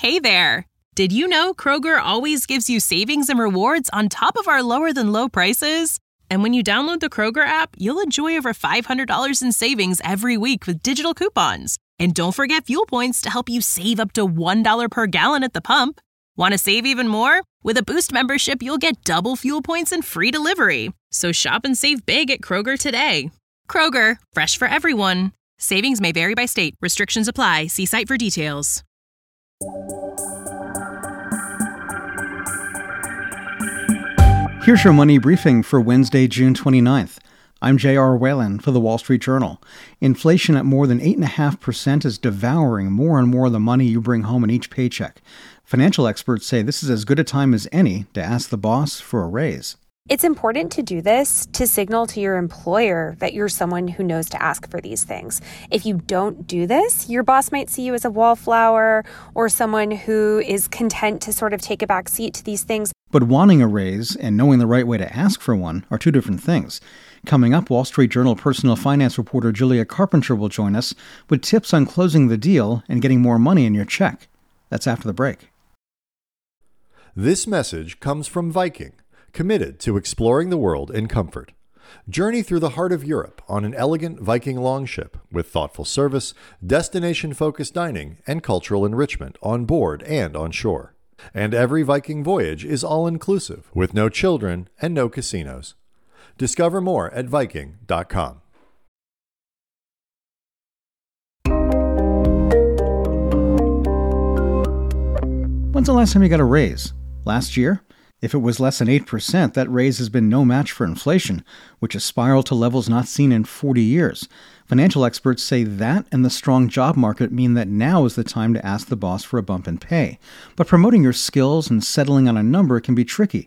Hey there! Did you know Kroger always gives you savings and rewards on top of our lower-than-low prices? And when you download the Kroger app, you'll enjoy over $500 in savings every week with digital coupons. And don't forget fuel points to help you save up to $1 per gallon at the pump. Want to save even more? With a Boost membership, you'll get double fuel points and free delivery. So shop and save big at Kroger today. Kroger, fresh for everyone. Savings may vary by state. Restrictions apply. See site for details. Here's your money briefing for Wednesday, June 29th. I'm J.R. Whalen for the Wall Street Journal. Inflation at more than 8.5% is devouring more and more of the money you bring home in each paycheck. Financial experts say this is as good a time as any to ask the boss for a raise. It's important to do this to signal to your employer that you're someone who knows to ask for these things. If you don't do this, your boss might see you as a wallflower or someone who is content to sort of take a back seat to these things. But wanting a raise and knowing the right way to ask for one are two different things. Coming up, Wall Street Journal personal finance reporter Julia Carpenter will join us with tips on closing the deal and getting more money in your check. That's after the break. This message comes from Viking, committed to exploring the world in comfort. Journey through the heart of Europe on an elegant Viking longship with thoughtful service, destination-focused dining, and cultural enrichment on board and on shore. And every Viking voyage is all-inclusive, with no children and no casinos. Discover more at Viking.com. When's the last time you got a raise? Last year? If it was less than 8%, that raise has been no match for inflation, which has spiraled to levels not seen in 40 years. Financial experts say that and the strong job market mean that now is the time to ask the boss for a bump in pay. But promoting your skills and settling on a number can be tricky.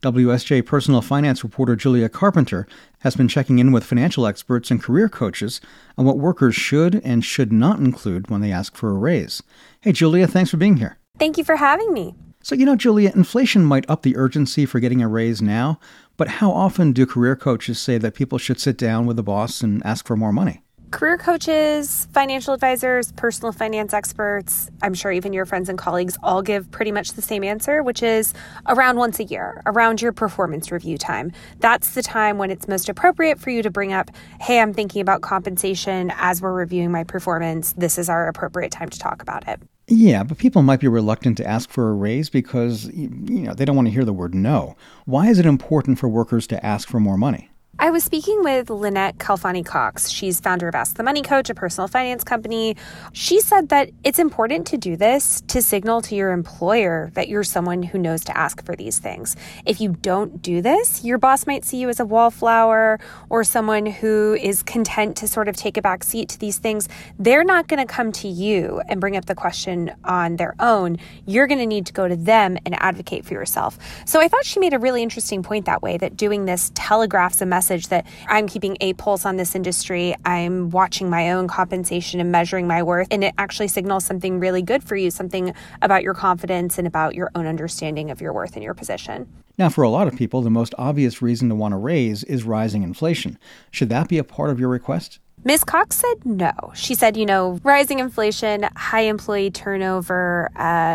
WSJ personal finance reporter Julia Carpenter has been checking in with financial experts and career coaches on what workers should and should not include when they ask for a raise. Hey, Julia, thanks for being here. Thank you for having me. So, Julia, inflation might up the urgency for getting a raise now, but how often do career coaches say that people should sit down with the boss and ask for more money? Career coaches, financial advisors, personal finance experts, I'm sure even your friends and colleagues all give pretty much the same answer, which is around once a year, around your performance review time. That's the time when it's most appropriate for you to bring up, hey, I'm thinking about compensation as we're reviewing my performance. This is our appropriate time to talk about it. Yeah, but people might be reluctant to ask for a raise because, they don't want to hear the word no. Why is it important for workers to ask for more money? I was speaking with Lynette Calfani-Cox. She's founder of Ask the Money Coach, a personal finance company. She said that it's important to do this to signal to your employer that you're someone who knows to ask for these things. If you don't do this, your boss might see you as a wallflower or someone who is content to sort of take a back seat to these things. They're not going to come to you and bring up the question on their own. You're going to need to go to them and advocate for yourself. So I thought she made a really interesting point that way, that doing this telegraphs a message that I'm keeping a pulse on this industry, I'm watching my own compensation and measuring my worth, and it actually signals something really good for you, something about your confidence and about your own understanding of your worth and your position. Now, for a lot of people, the most obvious reason to want to raise is rising inflation. Should that be a part of your request? Ms. Cox said no. She said, rising inflation, high employee turnover,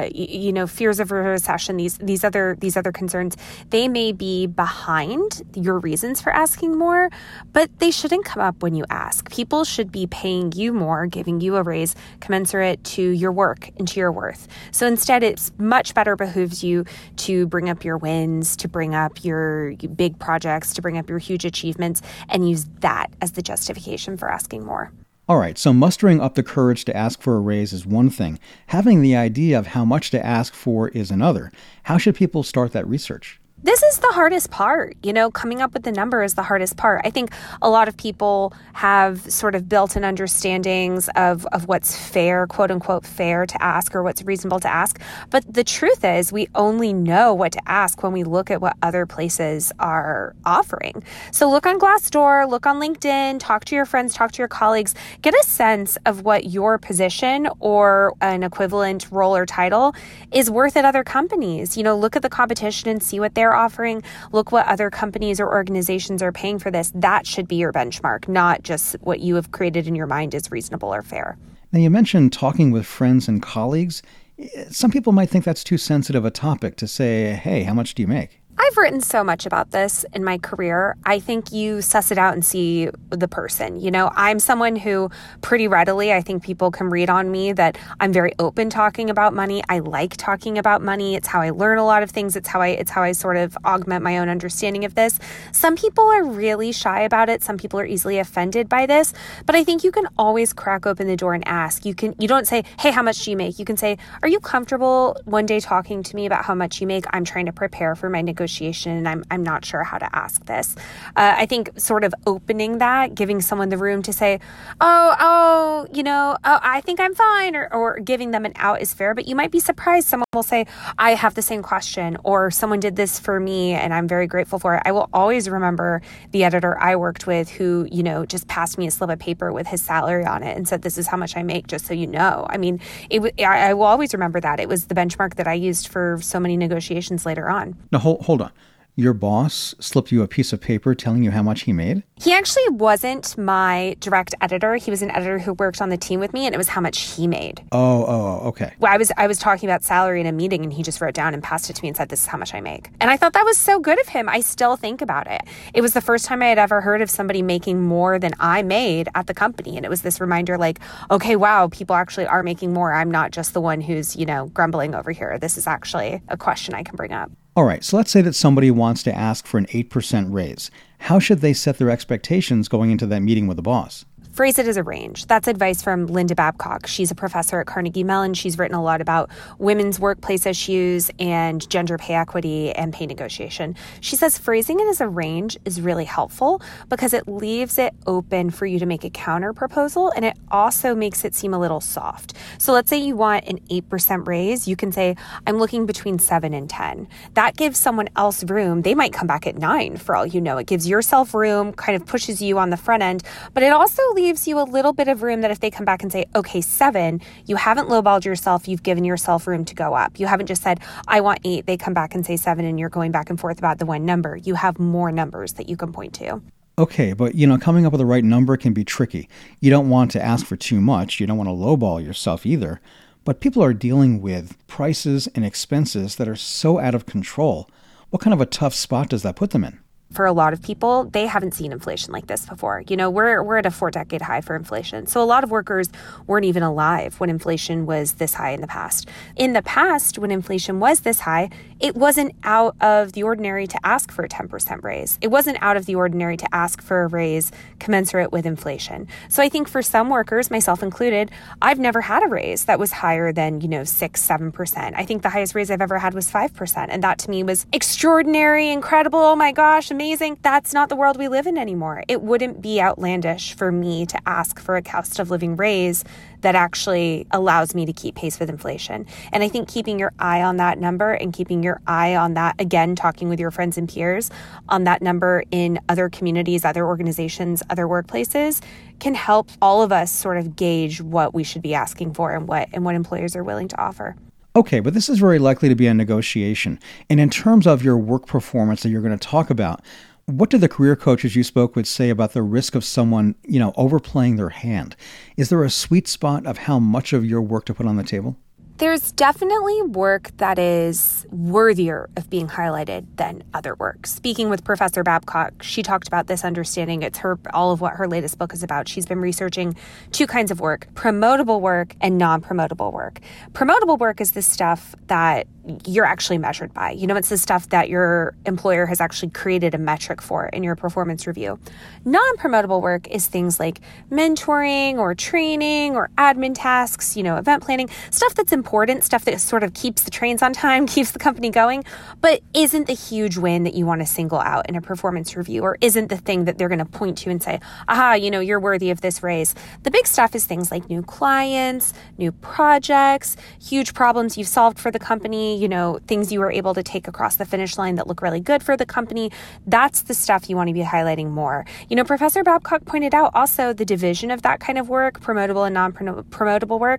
fears of a recession, these other concerns, they may be behind your reasons for asking more, but they shouldn't come up when you ask. People should be paying you more, giving you a raise commensurate to your work and to your worth. So instead, it's much better behooves you to bring up your wins, to bring up your big projects, to bring up your huge achievements, and use that as the justification for asking more. All right, so mustering up the courage to ask for a raise is one thing. Having the idea of how much to ask for is another. How should people start that research? This is the hardest part. Coming up with the number is the hardest part. I think a lot of people have sort of built-in understandings of what's fair, quote unquote, fair to ask or what's reasonable to ask. But the truth is we only know what to ask when we look at what other places are offering. So look on Glassdoor, look on LinkedIn, talk to your friends, talk to your colleagues, get a sense of what your position or an equivalent role or title is worth at other companies. Look at the competition and see what they're offering. Look what other companies or organizations are paying for this. That should be your benchmark, not just what you have created in your mind is reasonable or fair. Now, you mentioned talking with friends and colleagues. Some people might think that's too sensitive a topic to say, hey, how much do you make? I've written so much about this in my career. I think you suss it out and see the person. You know, I'm someone who pretty readily, I think people can read on me that I'm very open talking about money. I like talking about money. It's how I learn a lot of things. It's how I sort of augment my own understanding of this. Some people are really shy about it. Some people are easily offended by this. But I think you can always crack open the door and ask. You don't say, hey, how much do you make? You can say, are you comfortable one day talking to me about how much you make? I'm trying to prepare for my negotiation and I'm not sure how to ask this. I think sort of opening that, giving someone the room to say, I think I'm fine, or giving them an out is fair, but you might be surprised. Someone will say, I have the same question, or someone did this for me and I'm very grateful for it. I will always remember the editor I worked with who, just passed me a slip of paper with his salary on it and said, this is how much I make, just so you know. I mean, I will always remember that. It was the benchmark that I used for so many negotiations later on. Now, hold on. Your boss slipped you a piece of paper telling you how much he made? He actually wasn't my direct editor. He was an editor who worked on the team with me, and it was how much he made. Oh, okay. Well, I was talking about salary in a meeting, and he just wrote down and passed it to me and said, this is how much I make. And I thought that was so good of him. I still think about it. It was the first time I had ever heard of somebody making more than I made at the company. And it was this reminder like, okay, wow, people actually are making more. I'm not just the one who's, grumbling over here. This is actually a question I can bring up. All right, so let's say that somebody wants to ask for an 8% raise. How should they set their expectations going into that meeting with the boss? Phrase it as a range. That's advice from Linda Babcock. She's a professor at Carnegie Mellon. She's written a lot about women's workplace issues and gender pay equity and pay negotiation. She says phrasing it as a range is really helpful because it leaves it open for you to make a counter proposal, and it also makes it seem a little soft. So let's say you want an 8% raise. You can say, I'm looking between 7 and 10. That gives someone else room. They might come back at 9 for all you know. It gives yourself room, kind of pushes you on the front end, but it also leaves you a little bit of room that if they come back and say, okay, 7, you haven't lowballed yourself. You've given yourself room to go up. You haven't just said, I want 8. They come back and say 7, and you're going back and forth about the one number. You have more numbers that you can point to. Okay, but coming up with the right number can be tricky. You don't want to ask for too much. You don't want to lowball yourself either. But people are dealing with prices and expenses that are so out of control. What kind of a tough spot does that put them in? For a lot of people, they haven't seen inflation like this before. We're at a 4-decade high for inflation. So a lot of workers weren't even alive when inflation was this high in the past. In the past, when inflation was this high, it wasn't out of the ordinary to ask for a 10% raise. It wasn't out of the ordinary to ask for a raise commensurate with inflation. So I think for some workers, myself included, I've never had a raise that was higher than, 6-7%. I think the highest raise I've ever had was 5%. And that to me was extraordinary, incredible, oh my gosh, amazing. That's not the world we live in anymore. It wouldn't be outlandish for me to ask for a cost of living raise that actually allows me to keep pace with inflation. And I think keeping your eye on that number and keeping your eye on that, again, talking with your friends and peers on that number in other communities, other organizations, other workplaces can help all of us sort of gauge what we should be asking for and what employers are willing to offer. Okay, but this is very likely to be a negotiation. And in terms of your work performance that you're going to talk about, what do the career coaches you spoke with say about the risk of someone, overplaying their hand? Is there a sweet spot of how much of your work to put on the table? There's definitely work that is worthier of being highlighted than other work. Speaking with Professor Babcock, she talked about this understanding. It's all of what her latest book is about. She's been researching 2 kinds of work, promotable work and non-promotable work. Promotable work is the stuff that you're actually measured by. It's the stuff that your employer has actually created a metric for in your performance review. Non-promotable work is things like mentoring or training or admin tasks, event planning, stuff that's important, stuff that sort of keeps the trains on time, keeps the company going, but isn't the huge win that you want to single out in a performance review, or isn't the thing that they're going to point to and say, aha, you're worthy of this raise. The big stuff is things like new clients, new projects, huge problems you've solved for the company, things you were able to take across the finish line that look really good for the company. That's the stuff you want to be highlighting more. Professor Babcock pointed out also the division of that kind of work, promotable and non-promotable work,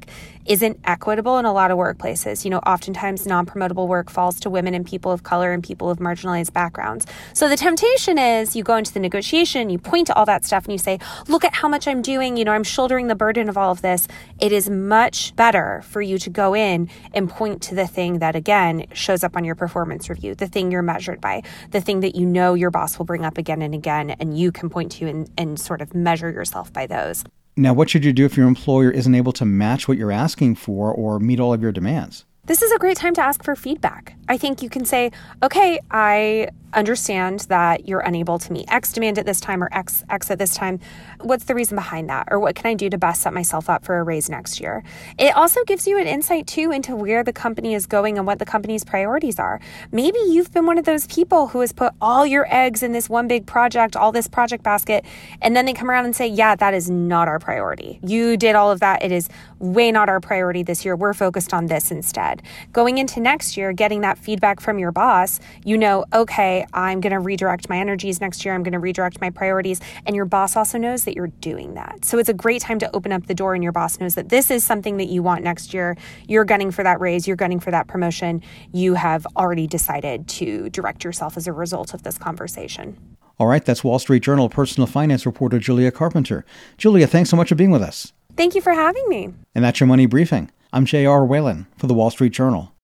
isn't equitable in a lot of workplaces. Oftentimes non-promotable work falls to women and people of color and people of marginalized backgrounds. So the temptation is you go into the negotiation, you point to all that stuff and you say, look at how much I'm doing, I'm shouldering the burden of all of this. It is much better for you to go in and point to the thing that, again, shows up on your performance review, the thing you're measured by, the thing that your boss will bring up again and again, and you can point to and sort of measure yourself by those. Now, what should you do if your employer isn't able to match what you're asking for or meet all of your demands? This is a great time to ask for feedback. I think you can say, okay, I understand that you're unable to meet X demand at this time or X at this time. What's the reason behind that? Or what can I do to best set myself up for a raise next year? It also gives you an insight, too, into where the company is going and what the company's priorities are. Maybe you've been one of those people who has put all your eggs in this one big project, all this project basket, and then they come around and say, yeah, that is not our priority. You did all of that. It is way not our priority this year. We're focused on this instead. Going into next year, getting that feedback from your boss, okay, I'm going to redirect my energies next year. I'm going to redirect my priorities. And your boss also knows that you're doing that. So it's a great time to open up the door and your boss knows that this is something that you want next year. You're gunning for that raise. You're gunning for that promotion. You have already decided to direct yourself as a result of this conversation. All right, that's Wall Street Journal personal finance reporter Julia Carpenter. Julia, thanks so much for being with us. Thank you for having me. And that's your Money Briefing. I'm J.R. Whalen for the Wall Street Journal.